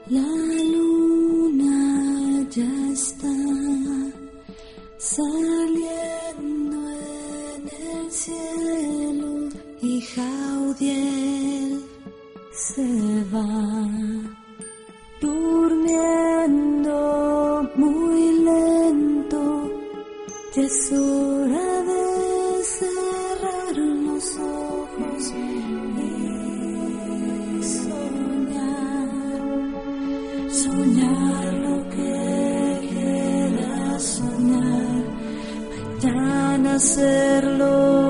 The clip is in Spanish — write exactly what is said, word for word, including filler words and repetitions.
La luna ya está saliendo en el cielo y Jaudiel se va durmiendo muy lento. Ya es hora de cerrar los ojos y soñar, soñar lo que quieras soñar, mañana hacerlo.